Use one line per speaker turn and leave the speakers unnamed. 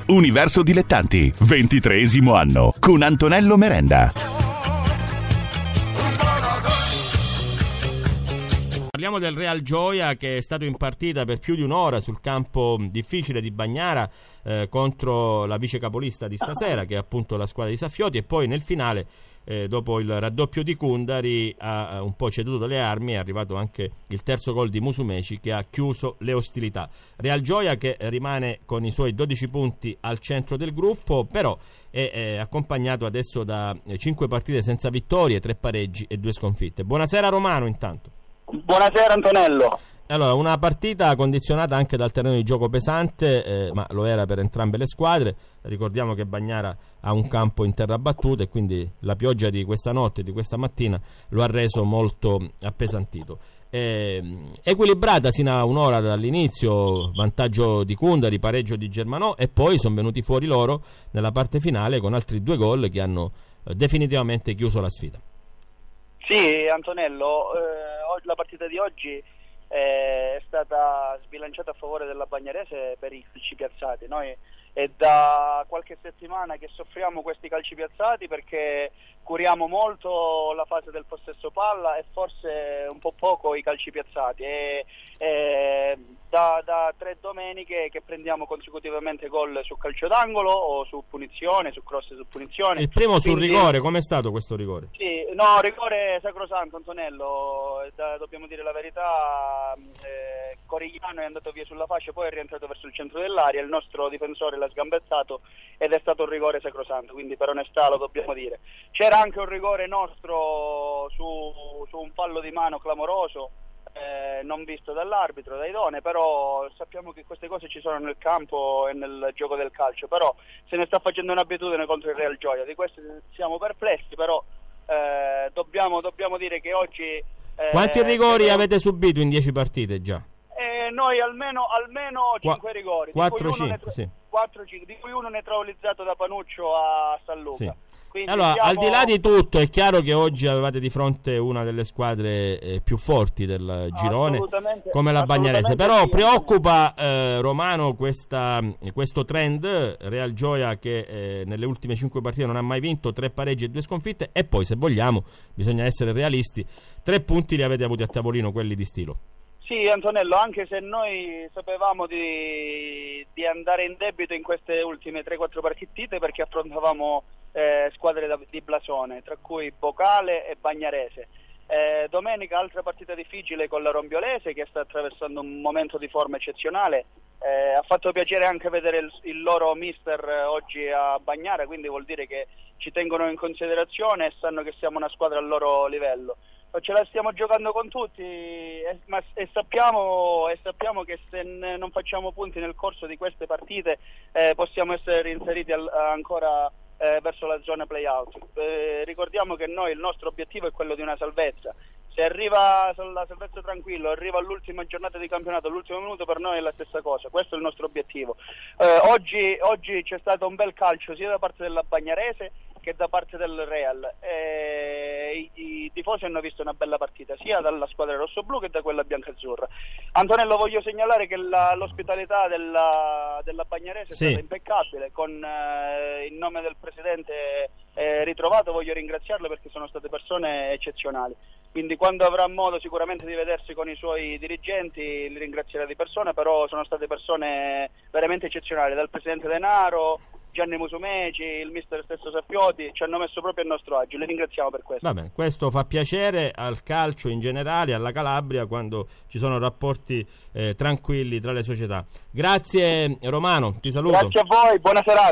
Universo Dilettanti, 23° anno, con Antonello Merenda.
Parliamo del Real Gioia, che è stato in partita per più di un'ora sul campo difficile di Bagnara contro la vice capolista di stasera, che è appunto la squadra di Saffioti, e poi nel finale, dopo il raddoppio di Cundari, ha un po' ceduto le armi. È arrivato anche il terzo gol di Musumeci, che ha chiuso le ostilità. Real Gioia che rimane con i suoi 12 punti al centro del gruppo, però è accompagnato adesso da 5 partite senza vittorie, 3 pareggi e 2 sconfitte. Buonasera Romano, intanto.
Buonasera Antonello.
Allora, una partita condizionata anche dal terreno di gioco pesante, ma lo era per entrambe le squadre. Ricordiamo che Bagnara ha un campo in terra battuta e quindi la pioggia di questa notte e di questa mattina lo ha reso molto appesantito. Equilibrata sino a un'ora dall'inizio, vantaggio di Cundari, pareggio di Germanò, e poi sono venuti fuori loro nella parte finale con altri 2 gol che hanno definitivamente chiuso la sfida.
Sì, Antonello, la partita di oggi è stata sbilanciata a favore della Bagnarese per i calci piazzati. Noi è da qualche settimana che soffriamo questi calci piazzati, perché curiamo molto la fase del possesso palla e forse un po' poco i calci piazzati. Da 3 domeniche che prendiamo consecutivamente gol su calcio d'angolo o su punizione, su cross su punizione.
Il primo sul rigore, com'è stato questo rigore?
Sì, no, rigore sacrosanto, Antonello, dobbiamo dire la verità. Corigliano è andato via sulla fascia, poi è rientrato verso il centro dell'area, il nostro difensore l'ha sgambettato ed è stato un rigore sacrosanto, quindi per onestà lo dobbiamo dire. C'era anche un rigore nostro su un fallo di mano clamoroso, non visto dall'arbitro, da Idone, però sappiamo che queste cose ci sono nel campo e nel gioco del calcio, però se ne sta facendo un'abitudine contro il Real Gioia. Di questo siamo perplessi, però dobbiamo dire che oggi
quanti rigori avete subito in 10 partite già?
Noi almeno 5 rigori, 4-5, di cui uno neutralizzato da Panuccio a San Luca.
Sì.
Quindi
allora, al di là di tutto, è chiaro che oggi avevate di fronte una delle squadre più forti del girone, come la Bagnarese, però sì, preoccupa Romano questo trend. Real Gioia che nelle ultime 5 partite non ha mai vinto, 3 pareggi e 2 sconfitte, e poi, se vogliamo, bisogna essere realisti, 3 punti li avete avuti a tavolino, quelli di stilo.
Sì, Antonello, anche se noi sapevamo di andare in debito in queste ultime 3-4 partite, perché affrontavamo squadre di blasone, tra cui Bocale e Bagnarese. Domenica altra partita difficile con la Rombiolese, che sta attraversando un momento di forma eccezionale. Ha fatto piacere anche vedere il loro mister oggi a Bagnara, quindi vuol dire che ci tengono in considerazione e sanno che siamo una squadra al loro livello. Ce la stiamo giocando con tutti e sappiamo che se non facciamo punti nel corso di queste partite possiamo essere reinseriti ancora verso la zona play-out. Ricordiamo che il nostro obiettivo è quello di una salvezza. Se arriva la salvezza tranquillo, arriva all'ultima giornata di campionato, all'ultimo minuto, per noi è la stessa cosa. Questo è il nostro obiettivo. Oggi c'è stato un bel calcio sia da parte della Bagnarese che da parte del Real. I tifosi hanno visto una bella partita sia dalla squadra rossoblu che da quella biancazzurra. Antonello, voglio segnalare che l'ospitalità della Bagnarese è stata impeccabile. Con il nome del presidente ritrovato, voglio ringraziarlo, perché sono state persone eccezionali. Quindi quando avrà modo sicuramente di vedersi con i suoi dirigenti li ringrazierà di persona, però sono state persone veramente eccezionali, dal presidente Denaro, Gianni Musumeci, il mister stesso Saffioti, ci hanno messo proprio a nostro agio, li ringraziamo per questo.
Vabbè, questo fa piacere al calcio in generale, alla Calabria, quando ci sono rapporti tranquilli tra le società. Grazie Romano, ti saluto.
Grazie a voi, buona serata.